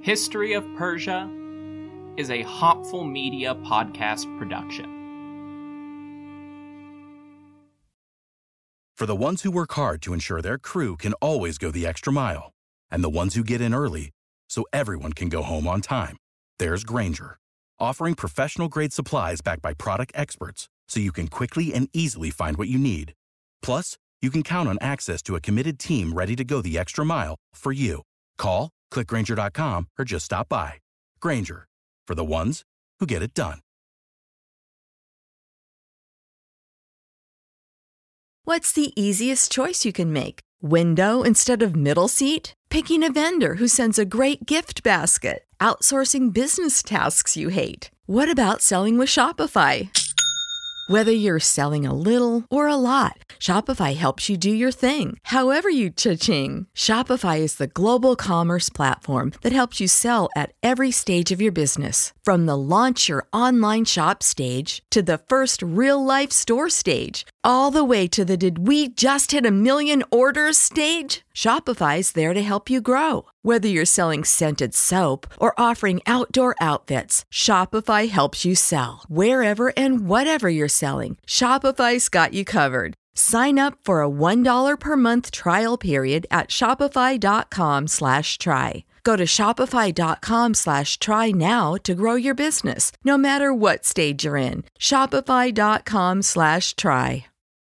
History of Persia is a Hopful Media podcast production. For the ones who work hard to ensure their crew can always go the extra mile, and the ones who get in early so everyone can go home on time, there's Grainger, offering professional-grade supplies backed by product experts so you can quickly and easily find what you need. Plus, you can count on access to a committed team ready to go the extra mile for you. Call, click Grainger.com, or just stop by. Grainger, for the ones who get it done. What's the easiest choice you can make? Window instead of middle seat? Picking a vendor who sends a great gift basket? Outsourcing business tasks you hate? What about selling with Shopify? Whether you're selling a little or a lot, Shopify helps you do your thing, however you cha-ching. Shopify is the global commerce platform that helps you sell at every stage of your business. From the launch your online shop stage to the first real-life store stage, all the way to the did we just hit 1 million orders stage. Shopify's there to help you grow. Whether you're selling scented soap or offering outdoor outfits, Shopify helps you sell. Wherever and whatever you're selling, Shopify's got you covered. Sign up for a $1 per month trial period at shopify.com/try. Go to shopify.com/try now to grow your business, no matter what stage you're in. Shopify.com/try.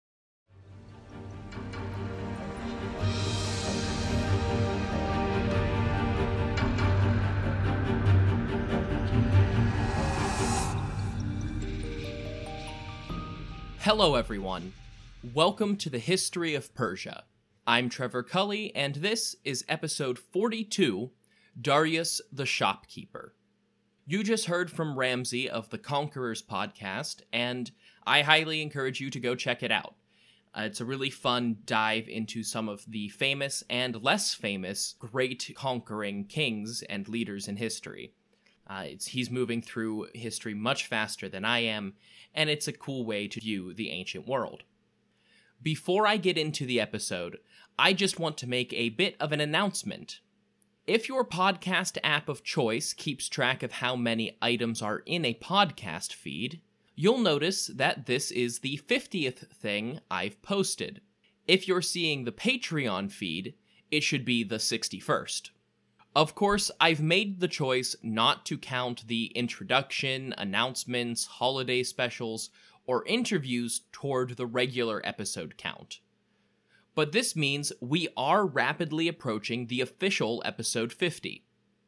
Hello everyone, welcome to the History of Persia. I'm Trevor Cully, and this is episode 42, Darius the Shopkeeper. You just heard from Ramsey of the Conquerors podcast, and I highly encourage you to go check it out. It's a really fun dive into some of the famous and less famous great conquering kings and leaders in history. He's moving through history much faster than I am, and it's a cool way to view the ancient world. Before I get into the episode, I just want to make a bit of an announcement. If your podcast app of choice keeps track of how many items are in a podcast feed, you'll notice that this is the 50th thing I've posted. If you're seeing the Patreon feed, it should be the 61st. Of course, I've made the choice not to count the introduction, announcements, holiday specials, or interviews toward the regular episode count. But this means we are rapidly approaching the official episode 50.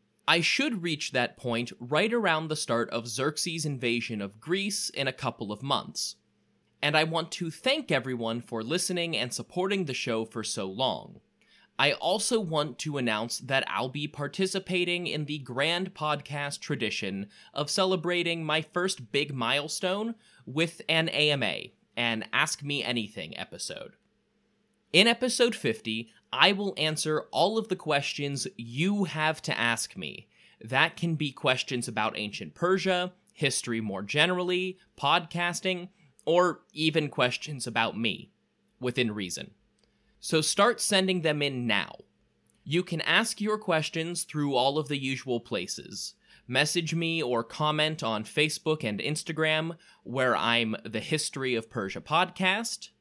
I should reach that point right around the start of Xerxes' invasion of Greece in a couple of months. And I want to thank everyone for listening and supporting the show for so long. I also want to announce that I'll be participating in the grand podcast tradition of celebrating my first big milestone with an AMA, an Ask Me Anything episode. In episode 50, I will answer all of the questions you have to ask me. That can be questions about ancient Persia, history more generally, podcasting, or even questions about me, within reason. So start sending them in now. You can ask your questions through all of the usual places. Message me or comment on Facebook and Instagram, where I'm the History of Persia podcast,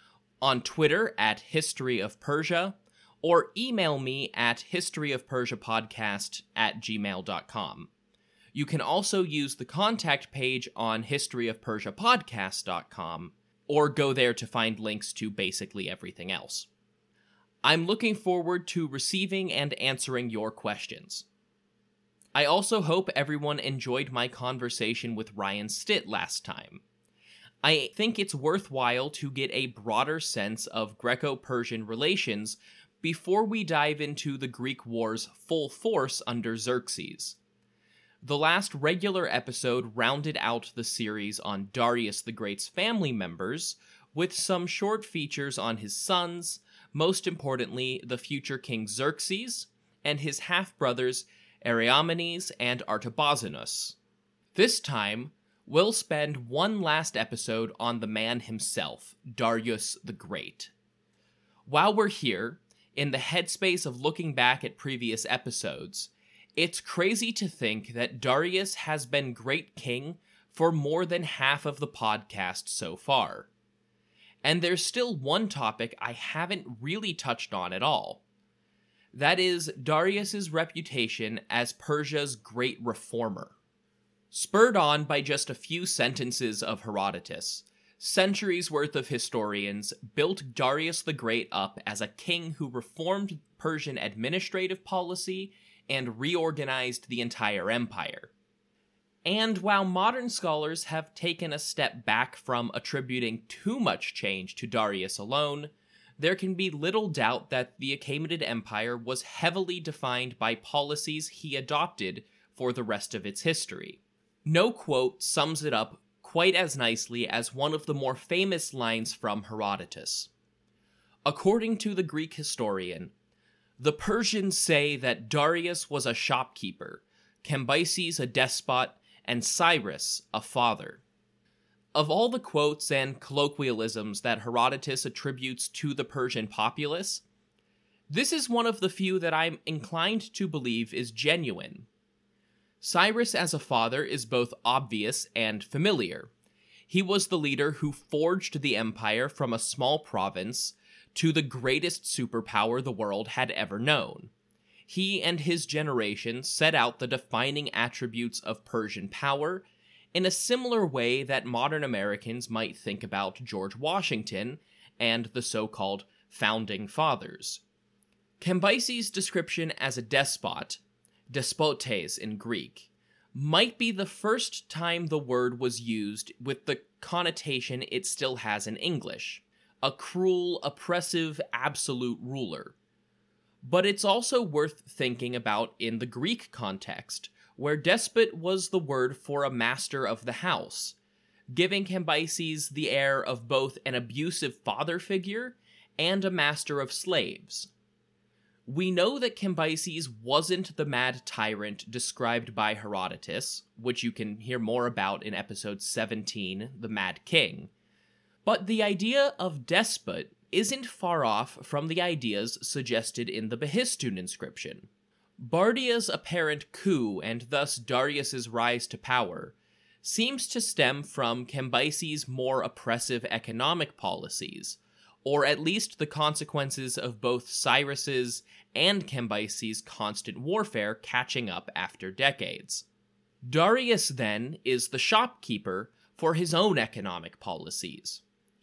on Twitter at History of Persia, or email me at historyofpersiapodcast@gmail.com. You can also use the contact page on historyofpersiapodcast.com, or go there to find links to basically everything else. I'm looking forward to receiving and answering your questions. I also hope everyone enjoyed my conversation with Ryan Stitt last time. I think it's worthwhile to get a broader sense of Greco-Persian relations before we dive into the Greek War's full force under Xerxes. The last regular episode rounded out the series on Darius the Great's family members, with some short features on his sons, most importantly the future king Xerxes, and his half-brothers Ariamenes and Artabazanes. This time, we'll spend one last episode on the man himself, Darius the Great. While we're here, in the headspace of looking back at previous episodes, It's crazy to think that Darius has been great king for more than half of the podcast so far. And there's still one topic I haven't really touched on at all. That is Darius's reputation as Persia's great reformer. Spurred on by just a few sentences of Herodotus, centuries worth of historians built Darius the Great up as a king who reformed Persian administrative policy and reorganized the entire empire. And while modern scholars have taken a step back from attributing too much change to Darius alone, there can be little doubt that the Achaemenid Empire was heavily defined by policies he adopted for the rest of its history. No quote sums it up quite as nicely as one of the more famous lines from Herodotus. According to the Greek historian, the Persians say that Darius was a shopkeeper, Cambyses a despot, and Cyrus a father. Of all the quotes and colloquialisms that Herodotus attributes to the Persian populace, this is one of the few that I'm inclined to believe is genuine. Cyrus as a father is both obvious and familiar. He was the leader who forged the empire from a small province to the greatest superpower the world had ever known. He and his generation set out the defining attributes of Persian power in a similar way that modern Americans might think about George Washington and the so-called Founding Fathers. Cambyses' description as a despot, despotes in Greek, might be the first time the word was used with the connotation it still has in English, a cruel, oppressive, absolute ruler. But it's also worth thinking about in the Greek context, where despot was the word for a master of the house, giving Cambyses the air of both an abusive father figure and a master of slaves. We know that Cambyses wasn't the mad tyrant described by Herodotus, which you can hear more about in episode 17, The Mad King. But the idea of despot isn't far off from the ideas suggested in the Behistun inscription. Bardia's apparent coup, and thus Darius's rise to power, seems to stem from Cambyses' more oppressive economic policies, or at least the consequences of both Cyrus's and Cambyses' constant warfare catching up after decades. Darius, then, is the shopkeeper for his own economic policies.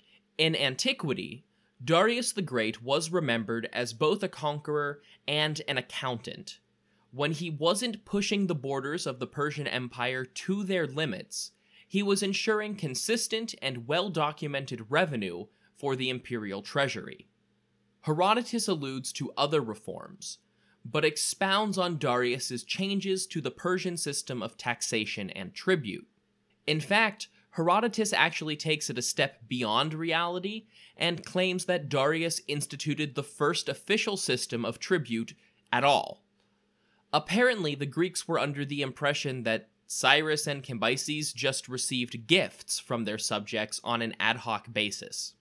In antiquity, Darius the Great was remembered as both a conqueror and an accountant. When he wasn't pushing the borders of the Persian Empire to their limits, he was ensuring consistent and well-documented revenue for the imperial treasury. Herodotus alludes to other reforms, but expounds on Darius's changes to the Persian system of taxation and tribute. In fact, Herodotus actually takes it a step beyond reality and claims that Darius instituted the first official system of tribute at all. Apparently, the Greeks were under the impression that Cyrus and Cambyses just received gifts from their subjects on an ad hoc basis.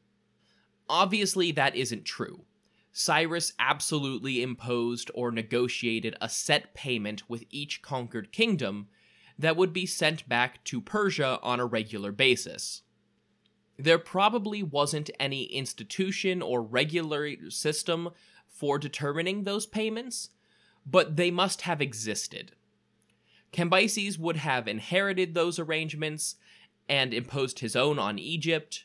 Obviously, that isn't true. Cyrus absolutely imposed or negotiated a set payment with each conquered kingdom that would be sent back to Persia on a regular basis. There probably wasn't any institution or regular system for determining those payments, but they must have existed. Cambyses would have inherited those arrangements and imposed his own on Egypt.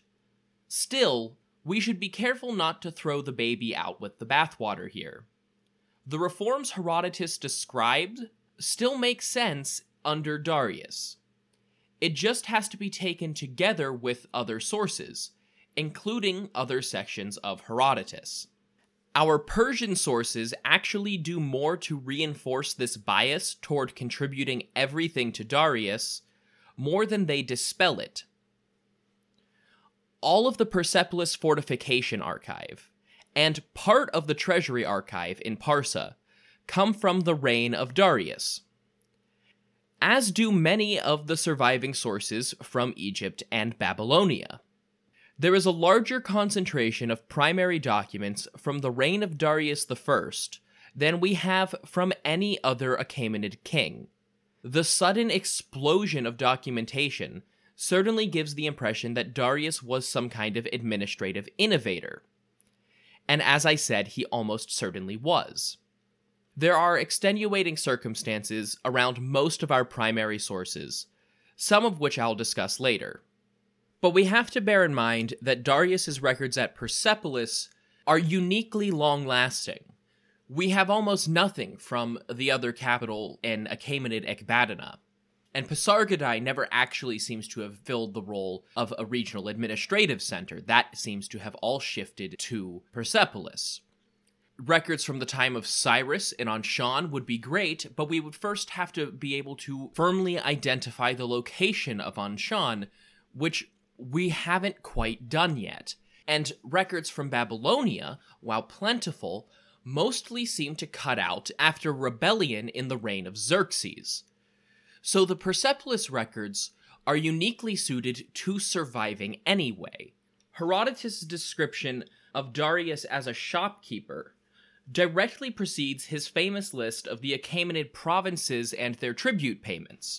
Still, we should be careful not to throw the baby out with the bathwater here. The reforms Herodotus described still make sense under Darius. It just has to be taken together with other sources, including other sections of Herodotus. Our Persian sources actually do more to reinforce this bias toward contributing everything to Darius, more than they dispel it. All of the Persepolis fortification archive, and part of the treasury archive in Parsa, come from the reign of Darius, as do many of the surviving sources from Egypt and Babylonia. There is a larger concentration of primary documents from the reign of Darius I than we have from any other Achaemenid king. The sudden explosion of documentation certainly gives the impression that Darius was some kind of administrative innovator. And as I said, he almost certainly was. There are extenuating circumstances around most of our primary sources, some of which I'll discuss later. But we have to bear in mind that Darius's records at Persepolis are uniquely long-lasting. We have almost nothing from the other capital in Achaemenid Ecbatana, and Pasargadae never actually seems to have filled the role of a regional administrative center. That seems to have all shifted to Persepolis. Records from the time of Cyrus in Anshan would be great, but we would first have to be able to firmly identify the location of Anshan, which we haven't quite done yet. And records from Babylonia, while plentiful, mostly seem to cut out after rebellion in the reign of Xerxes. So the Persepolis records are uniquely suited to surviving anyway. Herodotus' description of Darius as a shopkeeper directly precedes his famous list of the Achaemenid provinces and their tribute payments.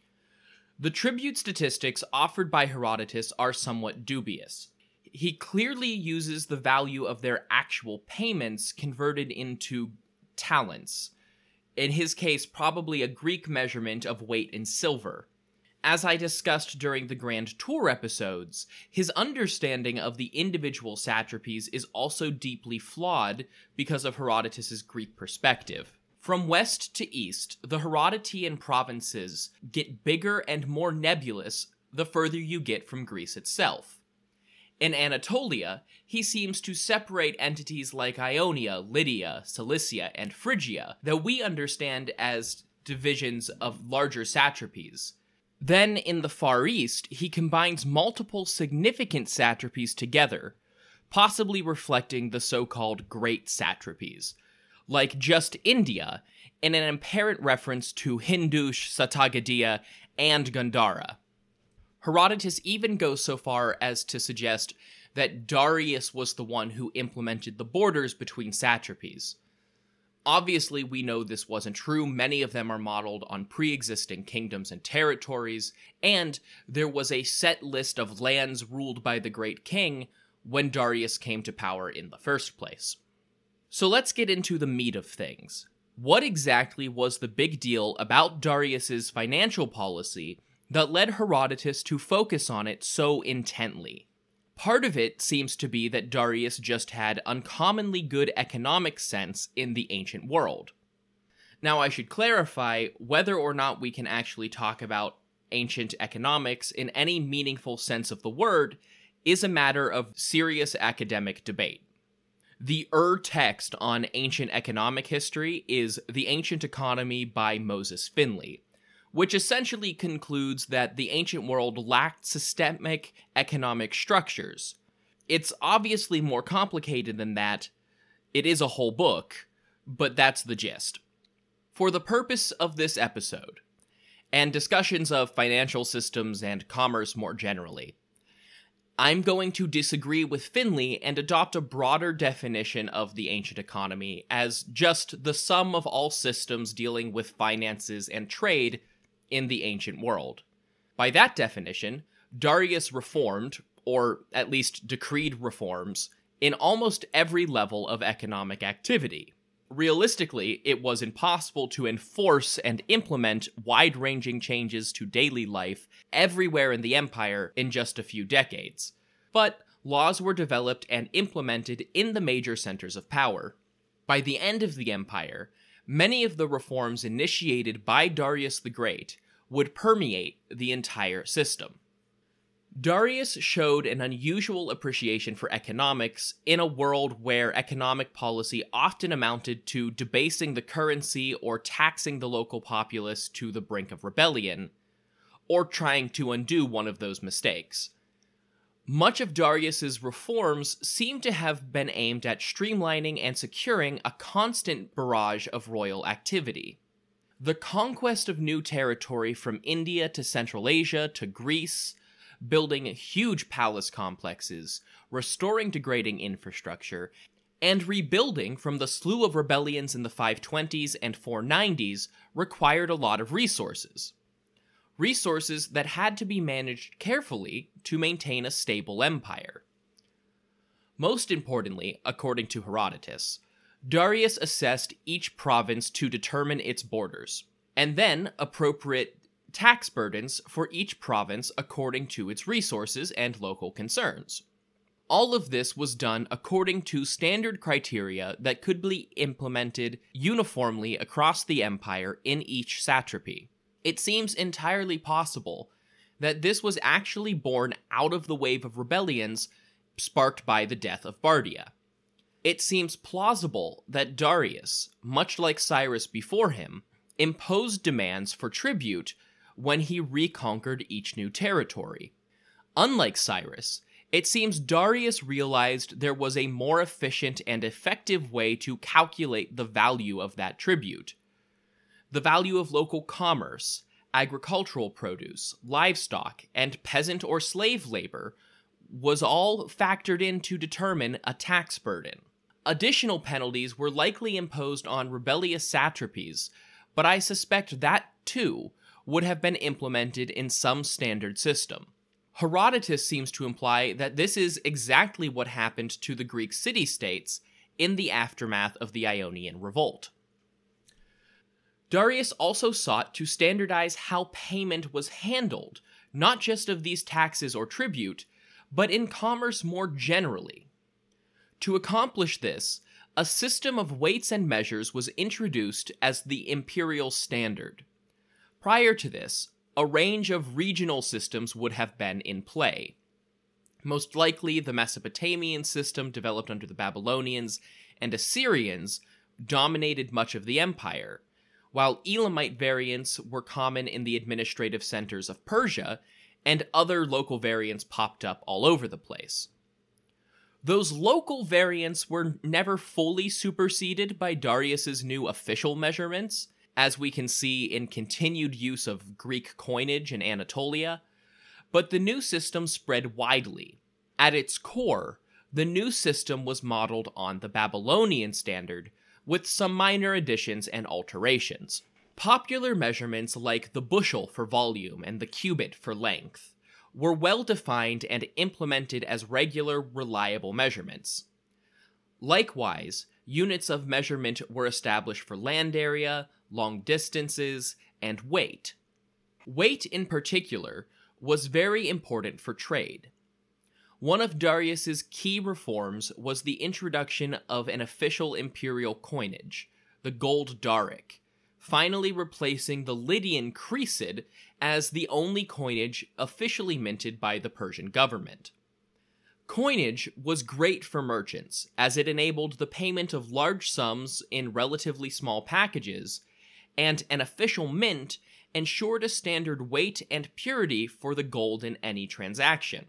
The tribute statistics offered by Herodotus are somewhat dubious. He clearly uses the value of their actual payments converted into talents, in his case probably a Greek measurement of weight in silver. As I discussed during the Grand Tour episodes, his understanding of the individual satrapies is also deeply flawed because of Herodotus' Greek perspective. From west to east, the Herodotean provinces get bigger and more nebulous the further you get from Greece itself. In Anatolia, he seems to separate entities like Ionia, Lydia, Cilicia, and Phrygia that we understand as divisions of larger satrapies. Then, in the Far East, he combines multiple significant satrapies together, possibly reflecting the so-called Great Satrapies, like just India, in an apparent reference to Hindush, Satagadiya, and Gandhara. Herodotus even goes so far as to suggest that Darius was the one who implemented the borders between satrapies. Obviously, we know this wasn't true. Many of them are modeled on pre-existing kingdoms and territories, and there was a set list of lands ruled by the Great King when Darius came to power in the first place. So let's get into the meat of things. What exactly was the big deal about Darius's financial policy that led Herodotus to focus on it so intently? Part of it seems to be that Darius just had uncommonly good economic sense in the ancient world. Now, I should clarify, whether or not we can actually talk about ancient economics in any meaningful sense of the word is a matter of serious academic debate. The text on ancient economic history is The Ancient Economy by Moses Finley, which essentially concludes that the ancient world lacked systemic economic structures. It's obviously more complicated than that. It is a whole book, but that's the gist. For the purpose of this episode, and discussions of financial systems and commerce more generally, I'm going to disagree with Finley and adopt a broader definition of the ancient economy as just the sum of all systems dealing with finances and trade in the ancient world. By that definition, Darius reformed, or at least decreed reforms, in almost every level of economic activity. Realistically, it was impossible to enforce and implement wide-ranging changes to daily life everywhere in the empire in just a few decades. But laws were developed and implemented in the major centers of power. By the end of the empire, many of the reforms initiated by Darius the Great would permeate the entire system. Darius showed an unusual appreciation for economics in a world where economic policy often amounted to debasing the currency or taxing the local populace to the brink of rebellion, or trying to undo one of those mistakes. Much of Darius's reforms seem to have been aimed at streamlining and securing a constant barrage of royal activity. The conquest of new territory from India to Central Asia to Greece, building huge palace complexes, restoring degrading infrastructure, and rebuilding from the slew of rebellions in the 520s and 490s required a lot of resources. Resources that had to be managed carefully to maintain a stable empire. Most importantly, according to Herodotus, Darius assessed each province to determine its borders, and then appropriate tax burdens for each province according to its resources and local concerns. All of this was done according to standard criteria that could be implemented uniformly across the empire in each satrapy. It seems entirely possible that this was actually born out of the wave of rebellions sparked by the death of Bardia. It seems plausible that Darius, much like Cyrus before him, imposed demands for tribute when he reconquered each new territory. Unlike Cyrus, it seems Darius realized there was a more efficient and effective way to calculate the value of that tribute. The value of local commerce, agricultural produce, livestock, and peasant or slave labor was all factored in to determine a tax burden. Additional penalties were likely imposed on rebellious satrapies, but I suspect that, too, would have been implemented in some standard system. Herodotus seems to imply that this is exactly what happened to the Greek city-states in the aftermath of the Ionian Revolt. Darius also sought to standardize how payment was handled, not just of these taxes or tribute, but in commerce more generally. To accomplish this, a system of weights and measures was introduced as the imperial standard. Prior to this, a range of regional systems would have been in play. Most likely, the Mesopotamian system developed under the Babylonians and Assyrians dominated much of the empire, while Elamite variants were common in the administrative centers of Persia, and other local variants popped up all over the place. Those local variants were never fully superseded by Darius's new official measurements, as we can see in continued use of Greek coinage in Anatolia, but the new system spread widely. At its core, the new system was modeled on the Babylonian standard, with some minor additions and alterations. Popular measurements like the bushel for volume and the cubit for length were well defined and implemented as regular, reliable measurements. Likewise, units of measurement were established for land area, long distances, and weight. Weight, in particular, was very important for trade. One of Darius's key reforms was the introduction of an official imperial coinage, the gold daric, finally replacing the Lydian krisid as the only coinage officially minted by the Persian government. Coinage was great for merchants, as it enabled the payment of large sums in relatively small packages, and an official mint ensured a standard weight and purity for the gold in any transaction.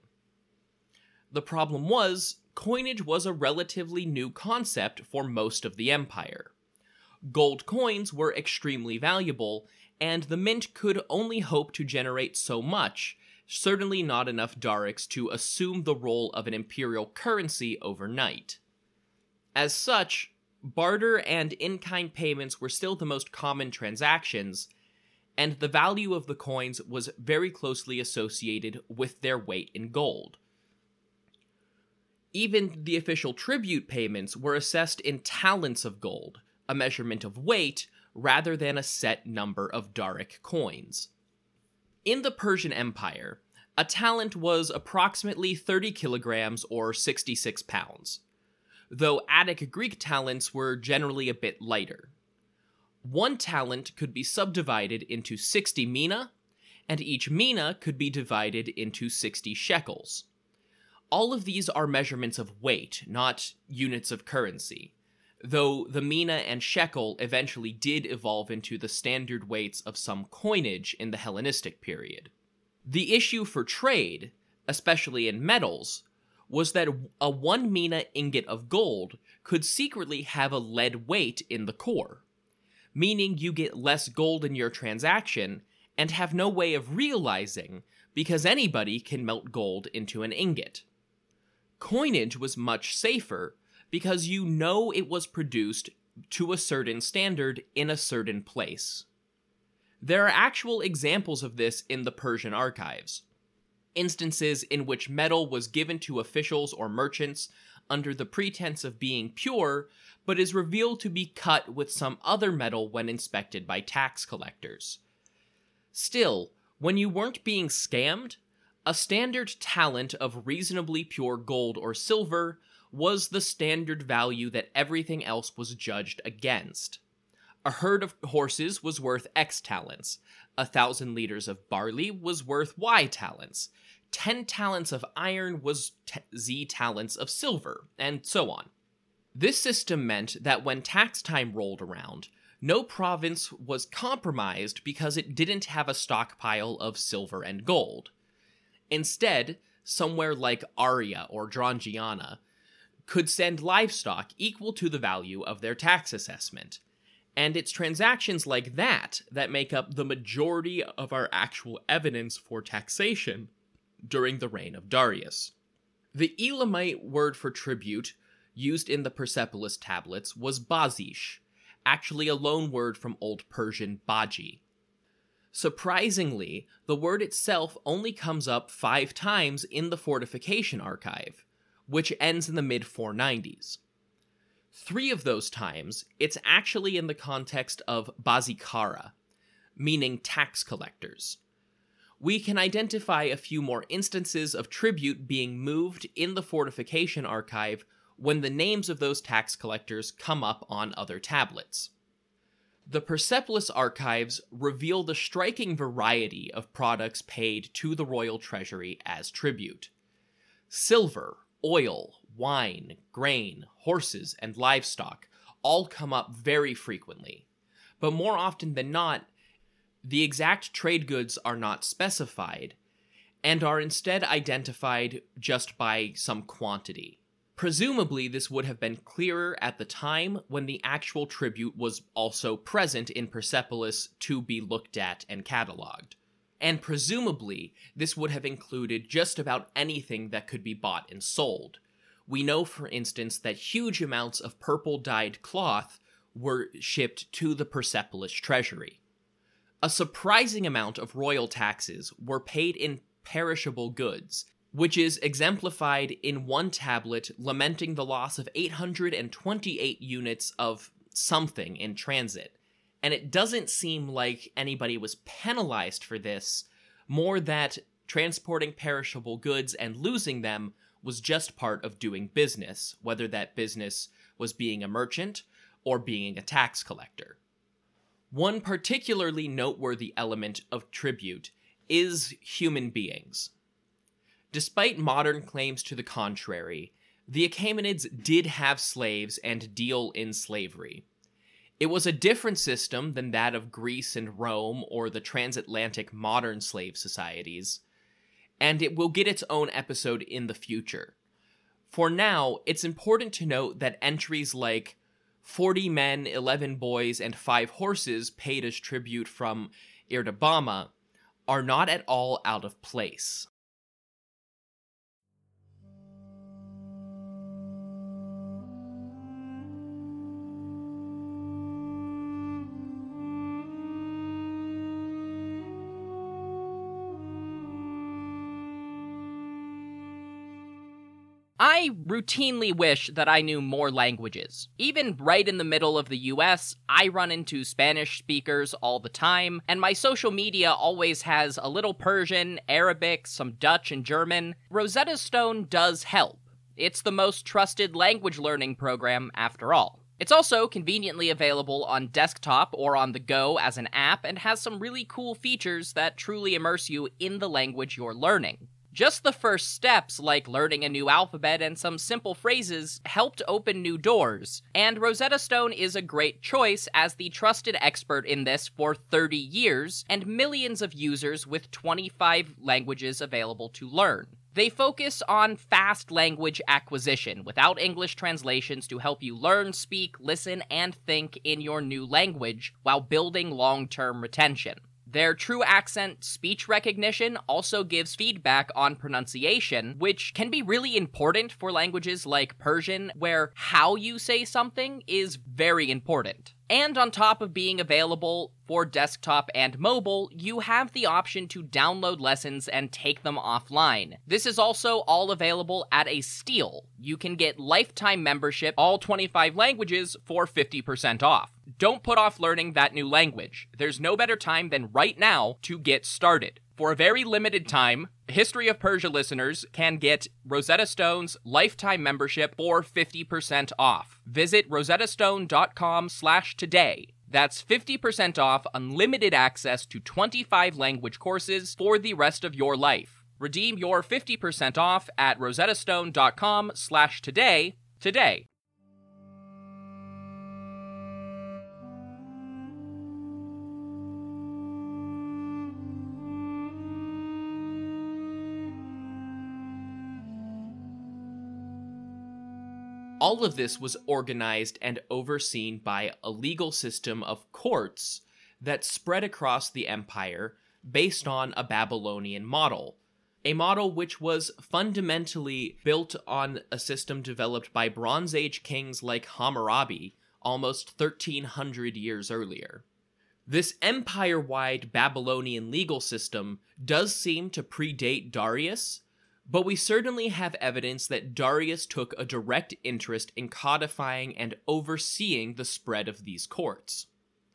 The problem was, coinage was a relatively new concept for most of the empire. Gold coins were extremely valuable, and the mint could only hope to generate so much, certainly not enough darics to assume the role of an imperial currency overnight. As such, barter and in-kind payments were still the most common transactions, and the value of the coins was very closely associated with their weight in gold. Even the official tribute payments were assessed in talents of gold, a measurement of weight, rather than a set number of daric coins. In the Persian Empire, a talent was approximately 30 kilograms or 66 pounds, though Attic Greek talents were generally a bit lighter. One talent could be subdivided into 60 mina, and each mina could be divided into 60 shekels. All of these are measurements of weight, not units of currency, though the mina and shekel eventually did evolve into the standard weights of some coinage in the Hellenistic period. The issue for trade, especially in metals, was that a 1 mina ingot of gold could secretly have a lead weight in the core, meaning you get less gold in your transaction and have no way of realizing because anybody can melt gold into an ingot. Coinage was much safer because you know it was produced to a certain standard in a certain place. There are actual examples of this in the Persian archives. Instances in which metal was given to officials or merchants under the pretense of being pure, but is revealed to be cut with some other metal when inspected by tax collectors. Still, when you weren't being scammed, a standard talent of reasonably pure gold or silver was the standard value that everything else was judged against. A herd of horses was worth X talents, 1,000 liters of barley was worth Y talents, 10 talents of iron was Z talents of silver, and so on. This system meant that when tax time rolled around, no province was compromised because it didn't have a stockpile of silver and gold. Instead, somewhere like Aria or Drangiana could send livestock equal to the value of their tax assessment, and it's transactions like that that make up the majority of our actual evidence for taxation during the reign of Darius. The Elamite word for tribute used in the Persepolis tablets was bazish, actually a loan word from Old Persian baji. Surprisingly, the word itself only comes up 5 times in the fortification archive, which ends in the mid-490s. 3 of those times, it's actually in the context of bazikara, meaning tax collectors. We can identify a few more instances of tribute being moved in the fortification archive when the names of those tax collectors come up on other tablets. The Persepolis archives reveal the striking variety of products paid to the royal treasury as tribute. Silver, oil, wine, grain, horses, and livestock all come up very frequently, but more often than not, the exact trade goods are not specified, and are instead identified just by some quantity. Presumably, this would have been clearer at the time when the actual tribute was also present in Persepolis to be looked at and cataloged. And presumably, this would have included just about anything that could be bought and sold. We know, for instance, that huge amounts of purple-dyed cloth were shipped to the Persepolis treasury. A surprising amount of royal taxes were paid in perishable goods, which is exemplified in one tablet lamenting the loss of 828 units of something in transit. And it doesn't seem like anybody was penalized for this, more that transporting perishable goods and losing them was just part of doing business, whether that business was being a merchant or being a tax collector. One particularly noteworthy element of tribute is human beings. Despite modern claims to the contrary, the Achaemenids did have slaves and deal in slavery. It was a different system than that of Greece and Rome or the transatlantic modern slave societies, and it will get its own episode in the future. For now, it's important to note that entries like 40 men, 11 boys, and 5 horses paid as tribute from Irdabama are not at all out of place. I routinely wish that I knew more languages. Even right in the middle of the US, I run into Spanish speakers all the time, and my social media always has a little Persian, Arabic, some Dutch and German. Rosetta Stone does help. It's the most trusted language learning program after all. It's also conveniently available on desktop or on the go as an app and has some really cool features that truly immerse you in the language you're learning. Just the first steps, like learning a new alphabet and some simple phrases, helped open new doors, and Rosetta Stone is a great choice as the trusted expert in this for 30 years, and millions of users with 25 languages available to learn. They focus on fast language acquisition, without English translations to help you learn, speak, listen, and think in your new language, while building long-term retention. Their true accent speech recognition also gives feedback on pronunciation, which can be really important for languages like Persian, where how you say something is very important. And on top of being available for desktop and mobile, you have the option to download lessons and take them offline. This is also all available at a steal. You can get lifetime membership, all 25 languages, for 50% off. Don't put off learning that new language. There's no better time than right now to get started. For a very limited time, History of Persia listeners can get Rosetta Stone's lifetime membership for 50% off. Visit rosettastone.com/today. That's 50% off unlimited access to 25 language courses for the rest of your life. Redeem your 50% off at rosettastone.com/today today. All of this was organized and overseen by a legal system of courts that spread across the empire based on a Babylonian model, a model which was fundamentally built on a system developed by Bronze Age kings like Hammurabi almost 1,300 years earlier. This empire-wide Babylonian legal system does seem to predate Darius, but we certainly have evidence that Darius took a direct interest in codifying and overseeing the spread of these courts.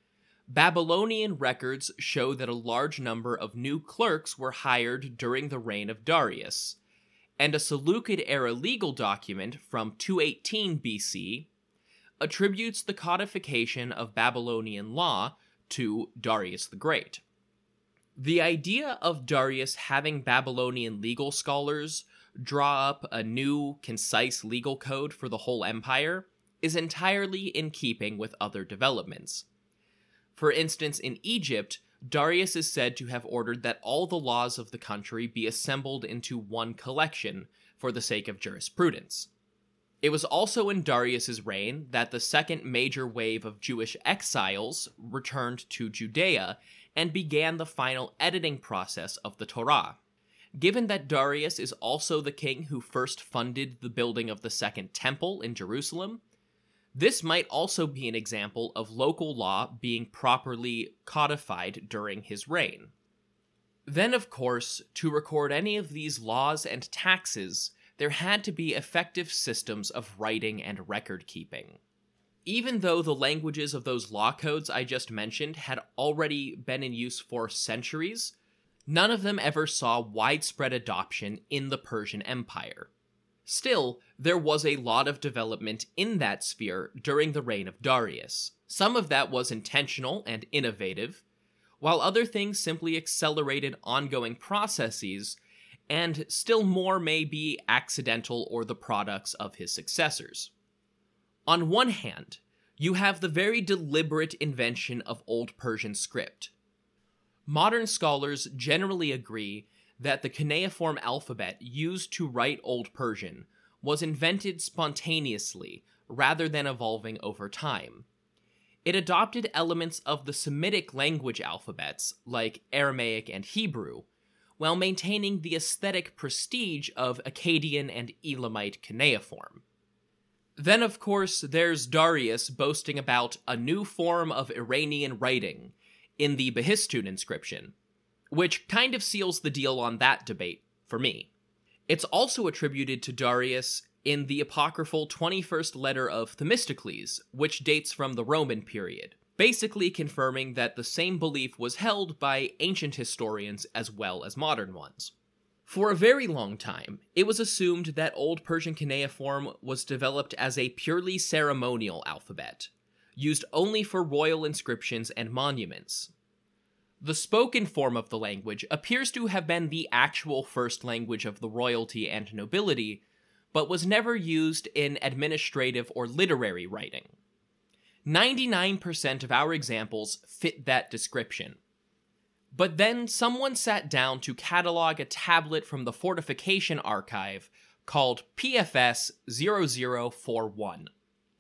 Babylonian records show that a large number of new clerks were hired during the reign of Darius, and a Seleucid-era legal document from 218 BC attributes the codification of Babylonian law to Darius the Great. The idea of Darius having Babylonian legal scholars draw up a new, concise legal code for the whole empire is entirely in keeping with other developments. For instance, in Egypt, Darius is said to have ordered that all the laws of the country be assembled into one collection for the sake of jurisprudence. It was also in Darius's reign that the second major wave of Jewish exiles returned to Judea and began the final editing process of the Torah. Given that Darius is also the king who first funded the building of the Second Temple in Jerusalem, this might also be an example of local law being properly codified during his reign. Then, of course, to record any of these laws and taxes, there had to be effective systems of writing and record keeping. Even though the languages of those law codes I just mentioned had already been in use for centuries, none of them ever saw widespread adoption in the Persian Empire. Still, there was a lot of development in that sphere during the reign of Darius. Some of that was intentional and innovative, while other things simply accelerated ongoing processes, and still more may be accidental or the products of his successors. On one hand, you have the very deliberate invention of Old Persian script. Modern scholars generally agree that the cuneiform alphabet used to write Old Persian was invented spontaneously rather than evolving over time. It adopted elements of the Semitic language alphabets, like Aramaic and Hebrew, while maintaining the aesthetic prestige of Akkadian and Elamite cuneiform. Then, of course, there's Darius boasting about a new form of Iranian writing in the Behistun inscription, which kind of seals the deal on that debate for me. It's also attributed to Darius in the apocryphal 21st letter of Themistocles, which dates from the Roman period, basically confirming that the same belief was held by ancient historians as well as modern ones. For a very long time, it was assumed that Old Persian cuneiform was developed as a purely ceremonial alphabet, used only for royal inscriptions and monuments. The spoken form of the language appears to have been the actual first language of the royalty and nobility, but was never used in administrative or literary writing. 99% of our examples fit that description. But then someone sat down to catalog a tablet from the fortification archive called PFS 0041.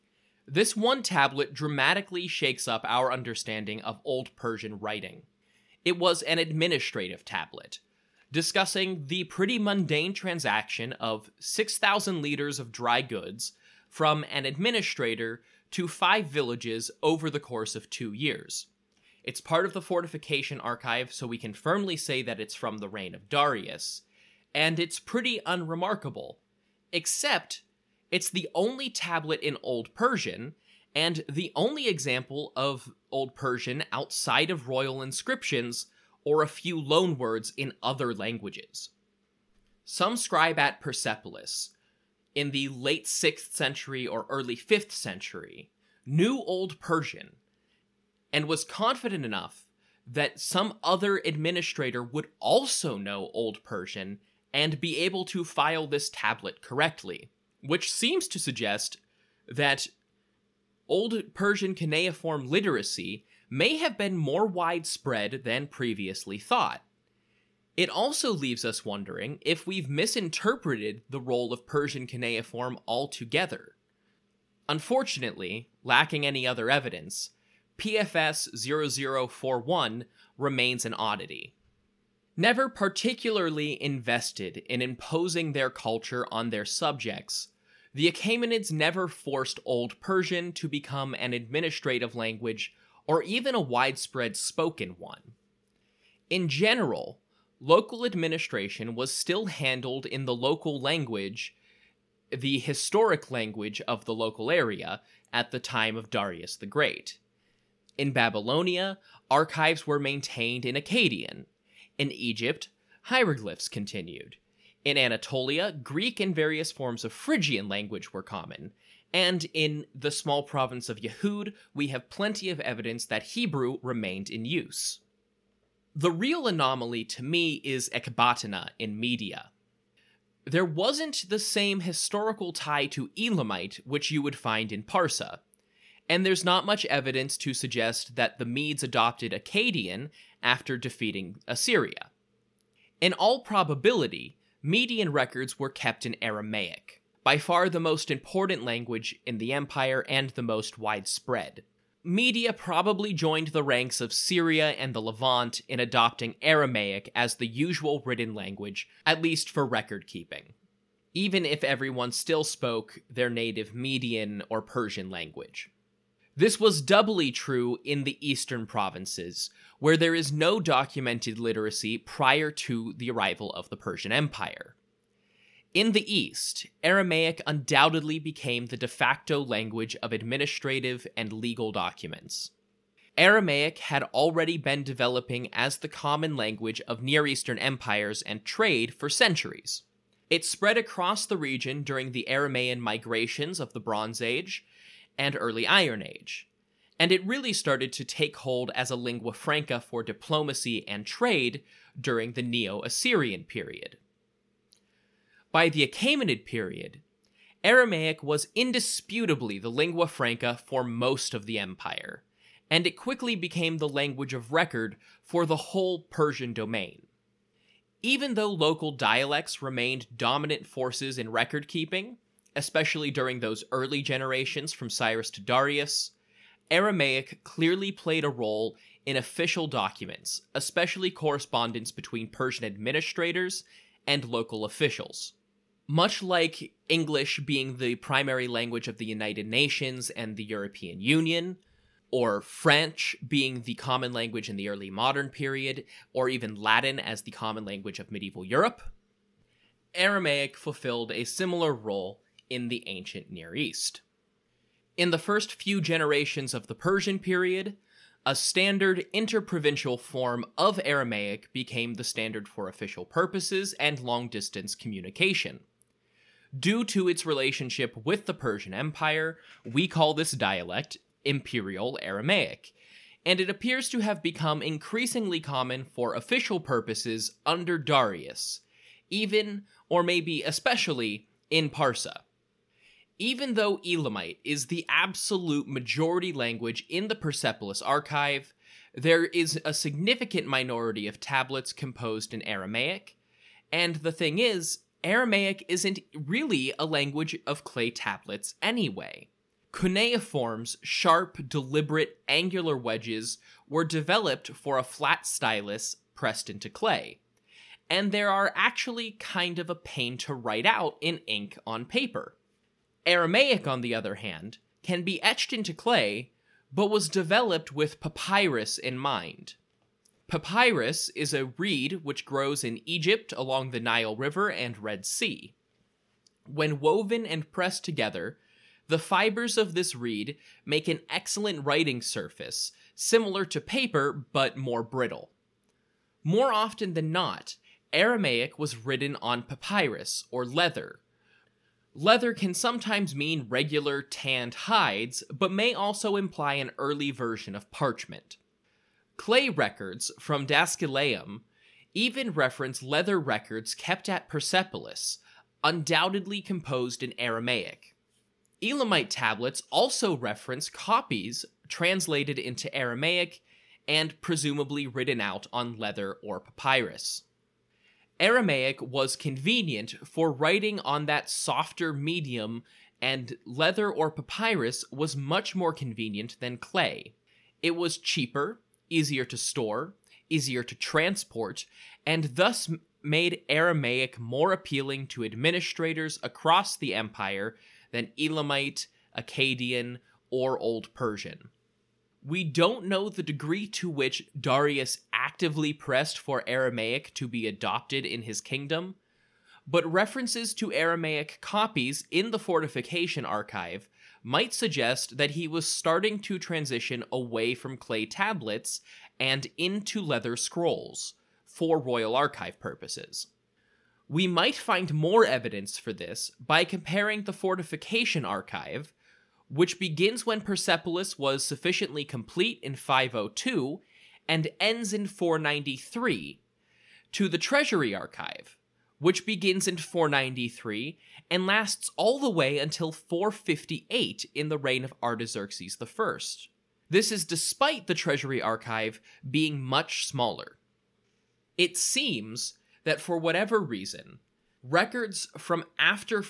This one tablet dramatically shakes up our understanding of Old Persian writing. It was an administrative tablet, discussing the pretty mundane transaction of 6,000 liters of dry goods from an administrator to 5 villages over the course of 2 years. It's part of the fortification archive, so we can firmly say that it's from the reign of Darius, and it's pretty unremarkable, except it's the only tablet in Old Persian, and the only example of Old Persian outside of royal inscriptions or a few loanwords in other languages. Some scribe at Persepolis, in the late 6th century or early 5th century, knew Old Persian, and was confident enough that some other administrator would also know Old Persian and be able to file this tablet correctly, which seems to suggest that Old Persian cuneiform literacy may have been more widespread than previously thought. It also leaves us wondering if we've misinterpreted the role of Persian cuneiform altogether. Unfortunately, lacking any other evidence, PFS 0041 remains an oddity. Never particularly invested in imposing their culture on their subjects, the Achaemenids never forced Old Persian to become an administrative language or even a widespread spoken one. In general, local administration was still handled in the local language, the historic language of the local area, at the time of Darius the Great. In Babylonia, archives were maintained in Akkadian. In Egypt, hieroglyphs continued. In Anatolia, Greek and various forms of Phrygian language were common. And in the small province of Yehud, we have plenty of evidence that Hebrew remained in use. The real anomaly to me is Ecbatana in Media. There wasn't the same historical tie to Elamite which you would find in Parsa, and there's not much evidence to suggest that the Medes adopted Akkadian after defeating Assyria. In all probability, Median records were kept in Aramaic, by far the most important language in the empire and the most widespread. Media probably joined the ranks of Syria and the Levant in adopting Aramaic as the usual written language, at least for record keeping, even if everyone still spoke their native Median or Persian language. This was doubly true in the eastern provinces, where there is no documented literacy prior to the arrival of the Persian Empire. In the East, Aramaic undoubtedly became the de facto language of administrative and legal documents. Aramaic had already been developing as the common language of Near Eastern empires and trade for centuries. It spread across the region during the Aramaean migrations of the Bronze Age and Early Iron Age, and it really started to take hold as a lingua franca for diplomacy and trade during the Neo-Assyrian period. By the Achaemenid period, Aramaic was indisputably the lingua franca for most of the empire, and it quickly became the language of record for the whole Persian domain. Even though local dialects remained dominant forces in record-keeping, especially during those early generations from Cyrus to Darius, Aramaic clearly played a role in official documents, especially correspondence between Persian administrators and local officials. Much like English being the primary language of the United Nations and the European Union, or French being the common language in the early modern period, or even Latin as the common language of medieval Europe, Aramaic fulfilled a similar role in the ancient Near East. In the first few generations of the Persian period, a standard interprovincial form of Aramaic became the standard for official purposes and long-distance communication. Due to its relationship with the Persian Empire, we call this dialect Imperial Aramaic, and it appears to have become increasingly common for official purposes under Darius, even, or maybe especially, in Parsa. Even though Elamite is the absolute majority language in the Persepolis archive, there is a significant minority of tablets composed in Aramaic, and the thing is, Aramaic isn't really a language of clay tablets anyway. Cuneiform's sharp, deliberate, angular wedges were developed for a flat stylus pressed into clay, and they are actually kind of a pain to write out in ink on paper. Aramaic, on the other hand, can be etched into clay, but was developed with papyrus in mind. Papyrus is a reed which grows in Egypt along the Nile River and Red Sea. When woven and pressed together, the fibers of this reed make an excellent writing surface, similar to paper but more brittle. More often than not, Aramaic was written on papyrus, or leather. Leather can sometimes mean regular tanned hides, but may also imply an early version of parchment. Clay records from Dascylaeum even reference leather records kept at Persepolis, undoubtedly composed in Aramaic. Elamite tablets also reference copies translated into Aramaic and presumably written out on leather or papyrus. Aramaic was convenient for writing on that softer medium, and leather or papyrus was much more convenient than clay. It was cheaper, easier to store, easier to transport, and thus made Aramaic more appealing to administrators across the empire than Elamite, Akkadian, or Old Persian. We don't know the degree to which Darius actively pressed for Aramaic to be adopted in his kingdom, but references to Aramaic copies in the fortification archive might suggest that he was starting to transition away from clay tablets and into leather scrolls, for royal archive purposes. We might find more evidence for this by comparing the fortification archive, which begins when Persepolis was sufficiently complete in 502 and ends in 493, to the treasury archive, which begins in 493 and lasts all the way until 458 in the reign of Artaxerxes I. This is despite the treasury archive being much smaller. It seems that for whatever reason, records from after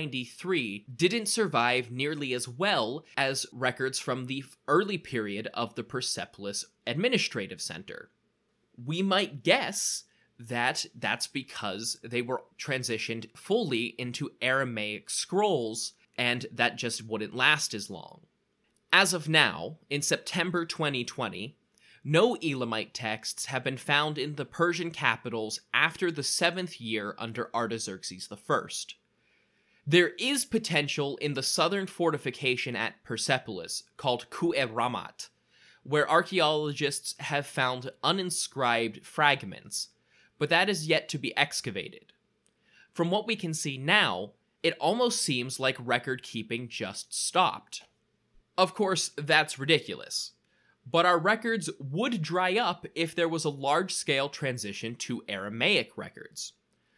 493 didn't survive nearly as well as records from the early period of the Persepolis Administrative Center. We might guess that that's because they were transitioned fully into Aramaic scrolls, and that just wouldn't last as long. As of now, in September 2020, no Elamite texts have been found in the Persian capitals after the 7th year under Artaxerxes I. There is potential in the southern fortification at Persepolis, called Ku'e-Ramat, where archaeologists have found uninscribed fragments, but that is yet to be excavated. From what we can see now, it almost seems like record keeping just stopped. Of course, that's ridiculous. But our records would dry up if there was a large-scale transition to Aramaic records.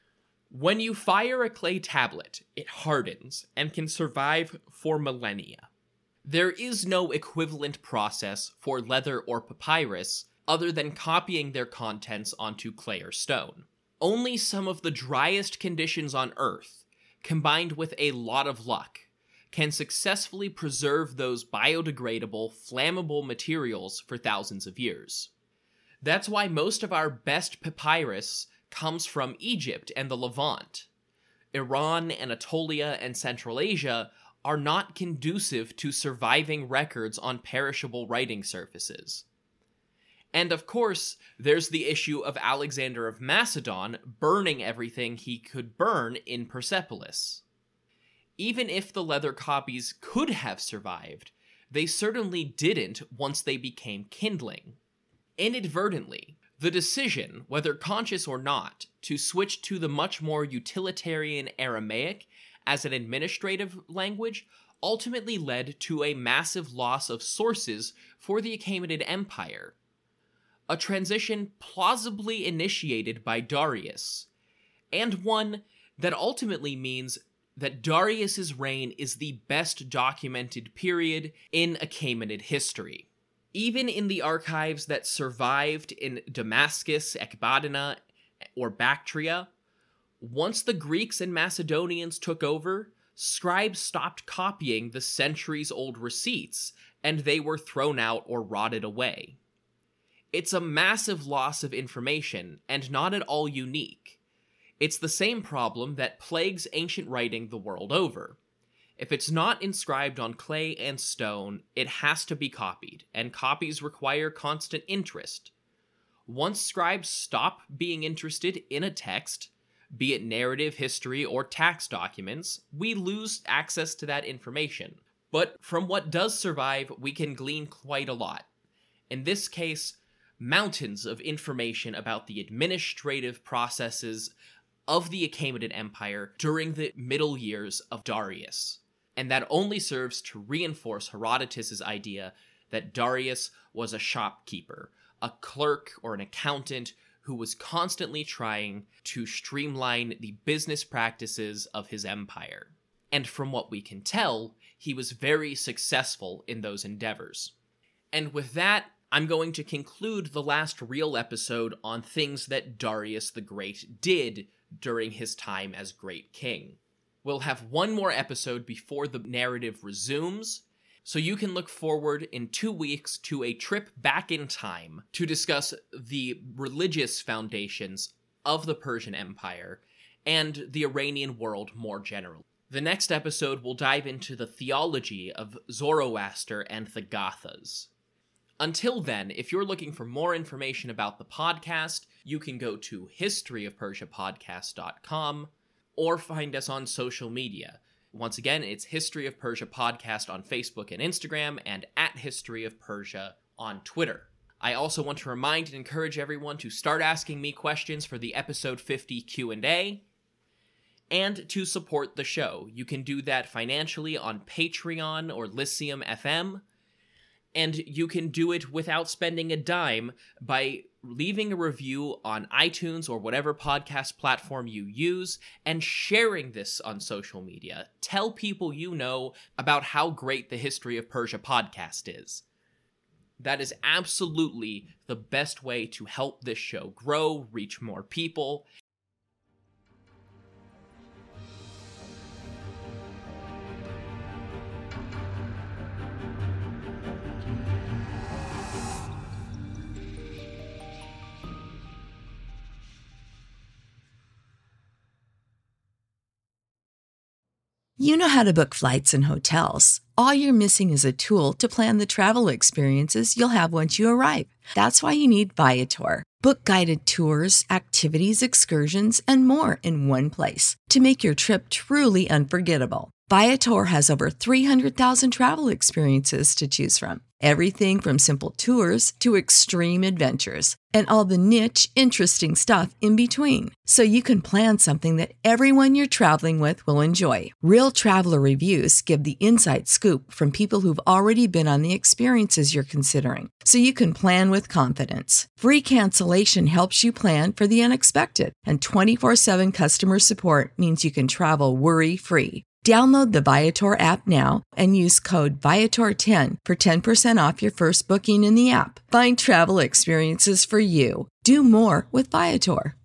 When you fire a clay tablet, it hardens and can survive for millennia. There is no equivalent process for leather or papyrus other than copying their contents onto clay or stone. Only some of the driest conditions on Earth, combined with a lot of luck, can successfully preserve those biodegradable, flammable materials for thousands of years. That's why most of our best papyrus comes from Egypt and the Levant. Iran, Anatolia, and Central Asia are not conducive to surviving records on perishable writing surfaces. And of course, there's the issue of Alexander of Macedon burning everything he could burn in Persepolis. Even if the leather copies could have survived, they certainly didn't once they became kindling. Inadvertently, the decision, whether conscious or not, to switch to the much more utilitarian Aramaic as an administrative language ultimately led to a massive loss of sources for the Achaemenid Empire. A transition plausibly initiated by Darius, and one that ultimately means that Darius's reign is the best documented period in Achaemenid history. Even in the archives that survived in Damascus, Ecbatana, or Bactria, once the Greeks and Macedonians took over, scribes stopped copying the centuries-old receipts, and they were thrown out or rotted away. It's a massive loss of information, and not at all unique. It's the same problem that plagues ancient writing the world over. If it's not inscribed on clay and stone, it has to be copied, and copies require constant interest. Once scribes stop being interested in a text, be it narrative, history, or tax documents, we lose access to that information. But from what does survive, we can glean quite a lot. In this case, mountains of information about the administrative processes of the Achaemenid Empire during the middle years of Darius. And that only serves to reinforce Herodotus' idea that Darius was a shopkeeper, a clerk or an accountant who was constantly trying to streamline the business practices of his empire. And from what we can tell, he was very successful in those endeavors. And with that, I'm going to conclude the last real episode on things that Darius the Great did during his time as Great King. We'll have one more episode before the narrative resumes, so you can look forward in 2 weeks to a trip back in time to discuss the religious foundations of the Persian Empire and the Iranian world more generally. The next episode will dive into the theology of Zoroaster and the Gathas. Until then, if you're looking for more information about the podcast, you can go to historyofpersiapodcast.com or find us on social media. Once again, it's History of Persia Podcast on Facebook and Instagram, and at History of Persia on Twitter. I also want to remind and encourage everyone to start asking me questions for the episode 50 Q&A, and to support the show. You can do that financially on Patreon or Lyceum FM, and you can do it without spending a dime by leaving a review on iTunes or whatever podcast platform you use, and sharing this on social media. Tell people you know about how great the History of Persia podcast is. That is absolutely the best way to help this show grow, reach more people. You know how to book flights and hotels. All you're missing is a tool to plan the travel experiences you'll have once you arrive. That's why you need Viator. Book guided tours, activities, excursions, and more in one place to make your trip truly unforgettable. Viator has over 300,000 travel experiences to choose from. Everything from simple tours to extreme adventures, and all the niche, interesting stuff in between. So you can plan something that everyone you're traveling with will enjoy. Real traveler reviews give the inside scoop from people who've already been on the experiences you're considering. So you can plan with confidence. Free cancellation helps you plan for the unexpected. And 24/7 customer support means you can travel worry-free. Download the Viator app now and use code Viator10 for 10% off your first booking in the app. Find travel experiences for you. Do more with Viator.